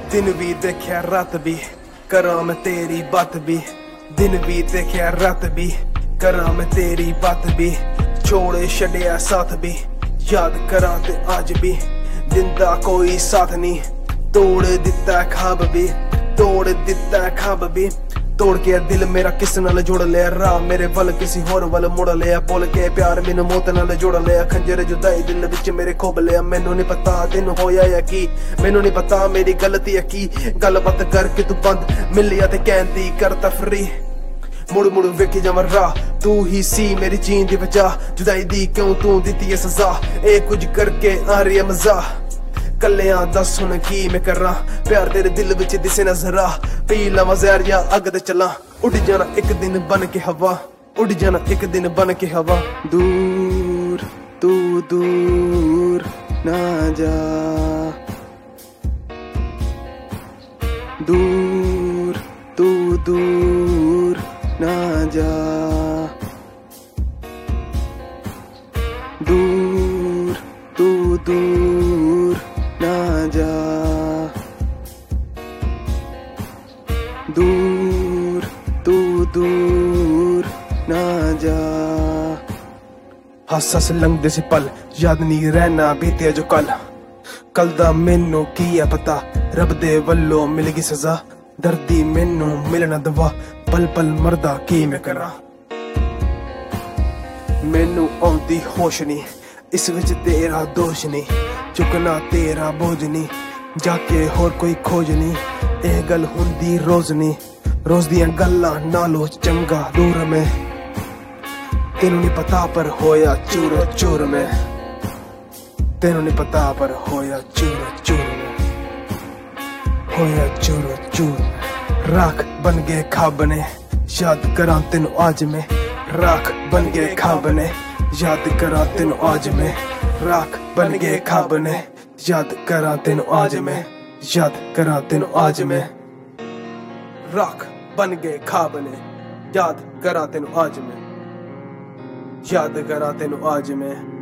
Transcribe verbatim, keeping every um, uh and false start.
दिन भी देखिया रात भी करा मैं तेरी बात भी, दिन भी देखिया रात भी करा मैं तेरी बात भी। छोड़े छड़िया साथ भी याद करा ते आज भी, दिन दा कोई साथ नहीं, तोड़ दिता खाब भी, तोड़ दिता खाब भी। तोड़ के दिल मेरा किस नाल जोड़ लिया, राह मेरे वल किसी होर वल मुड़ लिया। बोल के प्यार मैनू मौत नाल जोड़ लिया, खंजर जुदाई दिल विच मेरे खोब लिया। मैनू नहीं पता तेनू होया या की, मैनू नहीं पता मेरी गलती है की। गलबात करके तू बंद मिलिया ते कहती करता फ्री। मुड़ मुड़ वेखी जावां राह, तू ही सी मेरी जीन दी वजह। जुदाई दी क्यों तू दित्ती है सजा, ए कुछ करके आ रही है मजा। कलियां दस हुण की मैं करा, प्यार तेरे दिल विच दिसे ना जरा। पी लवां जहर या अग ते चला, उड़ जाना एक दिन बन के हवा, उड़ जाना एक दिन बन के हवा। दूर तू दूर ना जा, दूर तू दूर ना जा, दूर तू दूर ना जा, दूर तू दूर ना जा। हस हस लंघदे सी पल, याद नहीं रहना बीते जो कल। कल दा मैनू की है पता, रब दे वल्लों मिल गई सजा। दर्दी मैनू मिलना दवा, पल पल मरदा की मैं करा। मैनू आउंदी होश नहीं, इस विच तेरा दोष नहीं। चुकना तेरा बोझ नहीं, जाके होर कोई खोज नहीं। एह गल हुंदी रोज नहीं, रोज दियां गल्लां नालों चंगा दूर में। तेनू नहीं पता पर होया चूर चूर में, तेनू नहीं पता पर होया चूर चूर में, होया चूर चूर में। राख बन गए ख्वाब ने, याद करा तेनू आज में। राख बन गए ख्वाब ने, याद करा तेनू आज में। राख बन गए ख्वाब ने, याद करा तेनू आज में, याद करा तेनू आज में। राख बन गए ख्वाब ने, याद करा तेनू आज में, याद करा तेनू आज में।